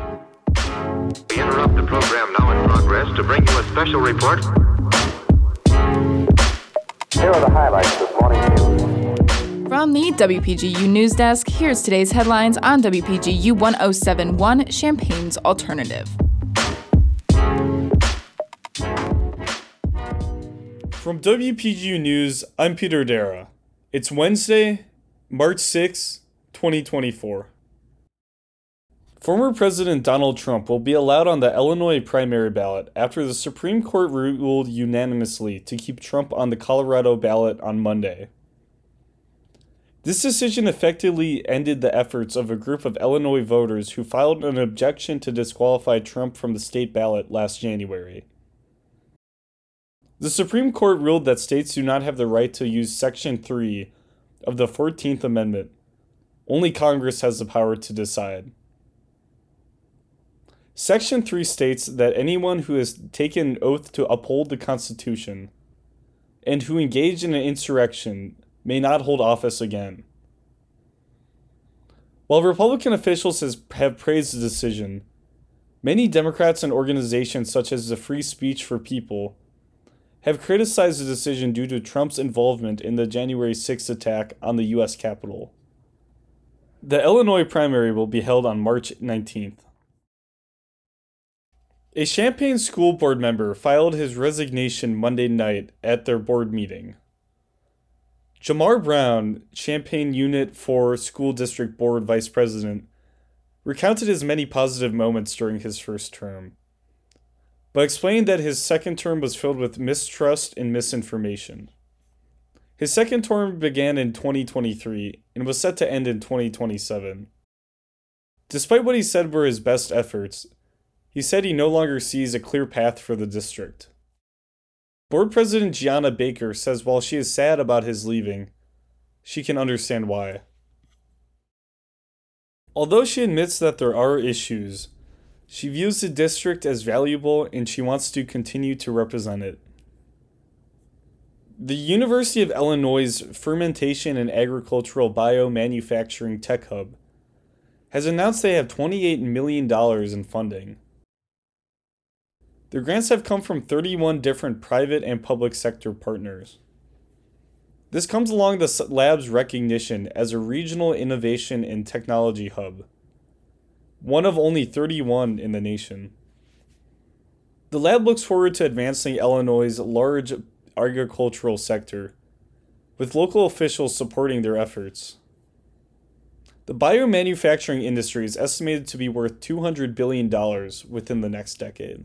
We interrupt the program now in progress to bring you a special report. Here are the highlights this morning's news. From the WPGU News Desk, here's today's headlines on WPGU 1071, Champaign's Alternative. From WPGU News, I'm Peter Dara. It's Wednesday, March 6, 2024. Former President Donald Trump will be allowed on the Illinois primary ballot after the Supreme Court ruled unanimously to keep Trump on the Colorado ballot on Monday. This decision effectively ended the efforts of a group of Illinois voters who filed an objection to disqualify Trump from the state ballot last January. The Supreme Court ruled that states do not have the right to use Section 3 of the 14th Amendment. Only Congress has the power to decide. Section 3 states that anyone who has taken an oath to uphold the Constitution and who engaged in an insurrection may not hold office again. While Republican officials have praised the decision, many Democrats and organizations such as the Free Speech for People have criticized the decision due to Trump's involvement in the January 6th attack on the U.S. Capitol. The Illinois primary will be held on March 19th. A Champaign school board member filed his resignation Monday night at their board meeting. Jamar Brown, Champaign Unit 4 School District Board Vice President, recounted his many positive moments during his first term, but explained that his second term was filled with mistrust and misinformation. His second term began in 2023 and was set to end in 2027. Despite what he said were his best efforts, he said he no longer sees a clear path for the district. Board President Gianna Baker says while she is sad about his leaving, she can understand why. Although she admits that there are issues, she views the district as valuable and she wants to continue to represent it. The University of Illinois' Fermentation and Agricultural Biomanufacturing Tech Hub has announced they have $28 million in funding. The grants have come from 31 different private and public sector partners. This comes along the lab's recognition as a regional innovation and technology hub, one of only 31 in the nation. The lab looks forward to advancing Illinois' large agricultural sector, with local officials supporting their efforts. The biomanufacturing industry is estimated to be worth $200 billion within the next decade.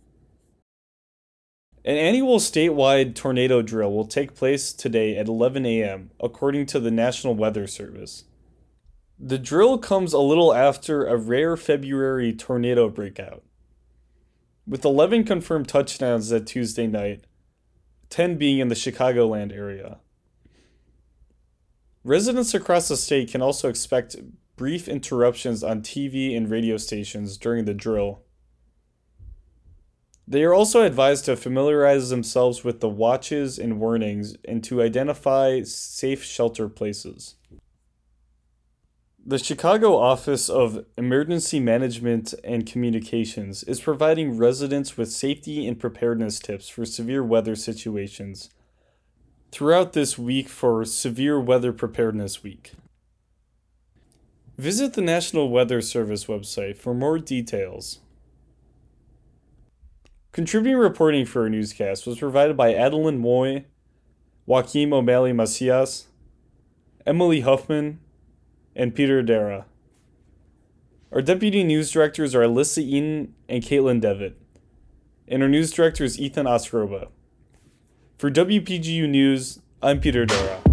An annual statewide tornado drill will take place today at 11 a.m., according to the National Weather Service. The drill comes a little after a rare February tornado breakout, with 11 confirmed touchdowns that Tuesday night, 10 being in the Chicagoland area. Residents across the state can also expect brief interruptions on TV and radio stations during the drill. They are also advised to familiarize themselves with the watches and warnings and to identify safe shelter places. The Chicago Office of Emergency Management and Communications is providing residents with safety and preparedness tips for severe weather situations throughout this week for Severe Weather Preparedness Week. Visit the National Weather Service website for more details. Contributing reporting for our newscast was provided by Adeline Moy, Joaquim O'Malley Macias, Emily Huffman, and Peter Dara. Our deputy news directors are Alyssa Eaton and Caitlin Devitt, and our news director is Ethan Ostroba. For WPGU News, I'm Peter Dara.